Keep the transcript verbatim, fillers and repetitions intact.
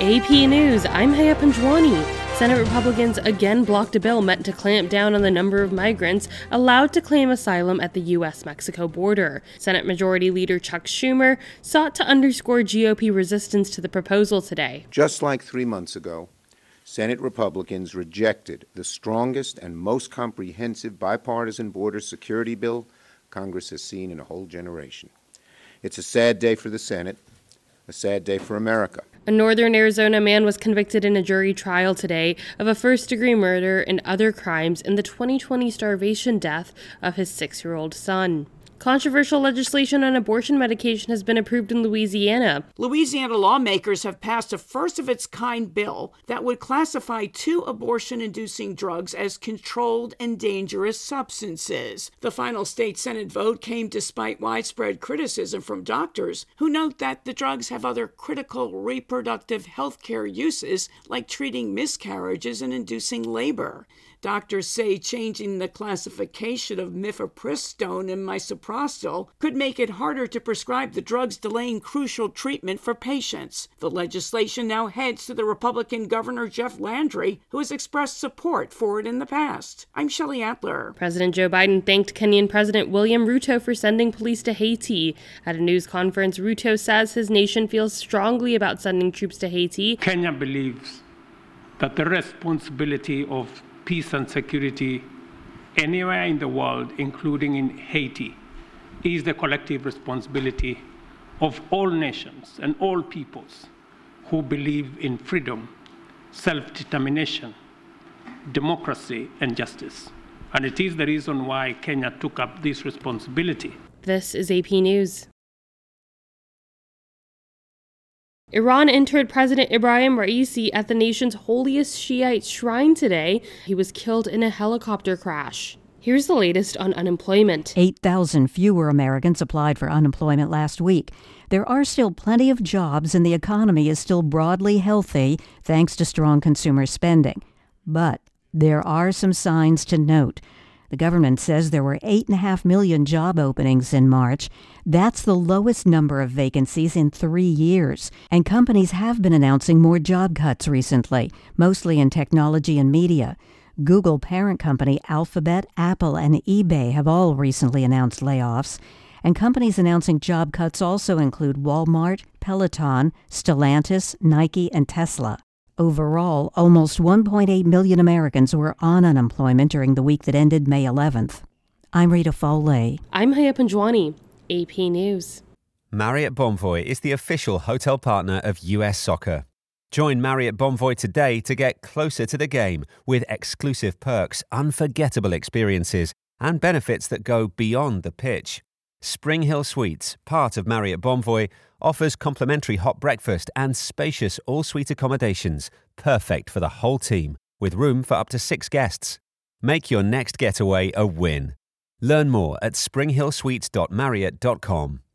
A P News, I'm Haya Panjwani. Senate Republicans again blocked a bill meant to clamp down on the number of migrants allowed to claim asylum at the U S Mexico border. Senate Majority Leader Chuck Schumer sought to underscore G O P resistance to the proposal today. Just like three months ago, Senate Republicans rejected the strongest and most comprehensive bipartisan border security bill Congress has seen in a whole generation. It's a sad day for the Senate, a sad day for America. A northern Arizona man was convicted in a jury trial today of a first-degree murder and other crimes in the twenty twenty starvation death of his six-year-old son. Controversial legislation on abortion medication has been approved in Louisiana. Louisiana lawmakers have passed a first-of-its-kind bill that would classify two abortion-inducing drugs as controlled and dangerous substances. The final state Senate vote came despite widespread criticism from doctors who note that the drugs have other critical reproductive health care uses like treating miscarriages and inducing labor. Doctors say changing the classification of mifepristone and misoprostol could make it harder to prescribe the drugs delaying crucial treatment for patients. The legislation now heads to the Republican Governor Jeff Landry, who has expressed support for it in the past. I'm Shelley Adler. President Joe Biden thanked Kenyan President William Ruto for sending police to Haiti. At a news conference, Ruto says his nation feels strongly about sending troops to Haiti. Kenya believes that the responsibility of peace and security anywhere in the world, including in Haiti, is the collective responsibility of all nations and all peoples who believe in freedom, self-determination, democracy, and justice. And it is the reason why Kenya took up this responsibility. This is A P News. Iran entered President Ibrahim Raisi at the nation's holiest Shiite shrine today. He was killed in a helicopter crash. Here's the latest on unemployment. eight thousand fewer Americans applied for unemployment last week. There are still plenty of jobs and the economy is still broadly healthy thanks to strong consumer spending. But there are some signs to note. The government says there were eight point five million job openings in March. That's the lowest number of vacancies in three years. And companies have been announcing more job cuts recently, mostly in technology and media. Google parent company Alphabet, Apple, and eBay have all recently announced layoffs. And companies announcing job cuts also include Walmart, Peloton, Stellantis, Nike, and Tesla. Overall, almost one point eight million Americans were on unemployment during the week that ended May eleventh. I'm Rita Foley. I'm Haya Panjwani, A P News. Marriott Bonvoy is the official hotel partner of U S Soccer. Join Marriott Bonvoy today to get closer to the game with exclusive perks, unforgettable experiences, and benefits that go beyond the pitch. Spring Hill Suites, part of Marriott Bonvoy, offers complimentary hot breakfast and spacious all-suite accommodations, perfect for the whole team, with room for up to six guests. Make your next getaway a win. Learn more at spring hill suites dot marriott dot com.